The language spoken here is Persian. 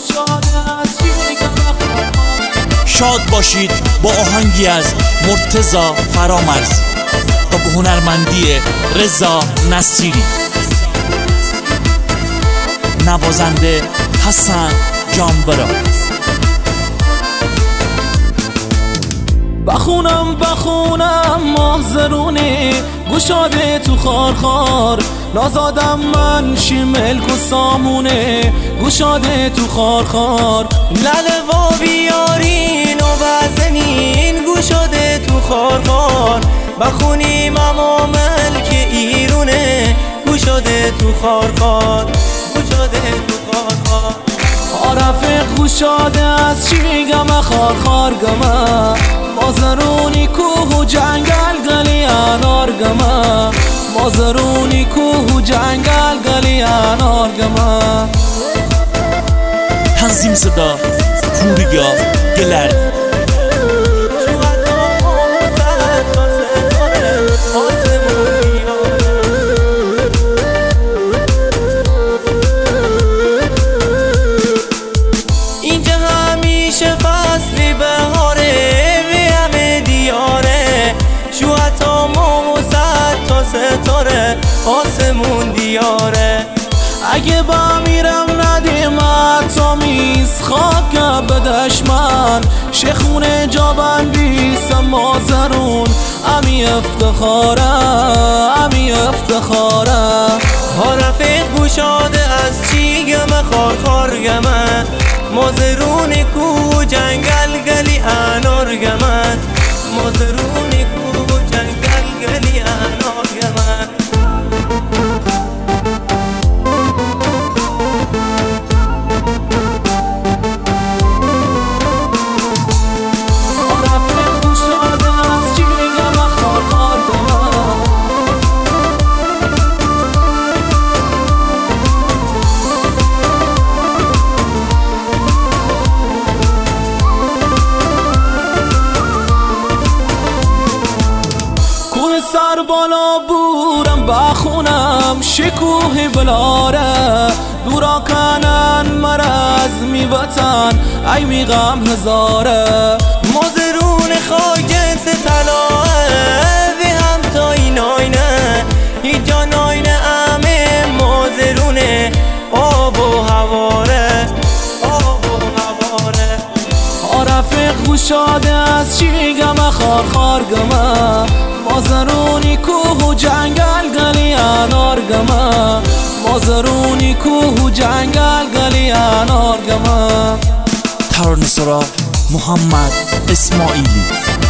شاد باشید با آهنگی از مرتضی فرامرز و به هنرمندی رضا نصیری، نوازنده حسن جانبرا. بخونم محضرونه گشاده تو خارخار، نازادم من شیملک و سامونه گشاده تو خارخار. لله و بیارین و بزنین گشاده تو خارخار، بخونیم اما ملک ایرونه گشاده تو خارخار، گشاده تو خارخار. رفیق گشاده از چی گمه خارخار گمه، مازرونی کوه و جنگل گلی انار گمه، مازرونی کوه و جنگل گلی انار گمه. تنظیم صدا پوریا گلر. اینجا همیشه فصلی بهاره و همه دیاره، شوهتا ما و صد تا ستاره آسمون دیاره. اگه با میرم ندیم تا میز خاک به دشمن، شخونه جا بندیسم مازرون امی افتخاره، امی افتخاره. ها رفیق گشاده از چی گمه خارخار گمه، مازرون کو جنگل گلی انار گمه، مازرون کو جنگل گلی انار گمه. سر بالا بورم بخونم شکوه بلاره، دورا کنن مرز می وطن ای می غم هزاره. مازرون خاک جنس طلاه و هم تا این آینه، هیچ جا ناینه امه مازرونه آب و هواره، آب و هواره. رفیق گشاده از چی گمه خارخار گمه، مازرونی کوه و جنگل گلی انار گمه، مازرونی کوه و جنگل گلی انار گمه. ترانه‌سرا محمد اسماعیلی.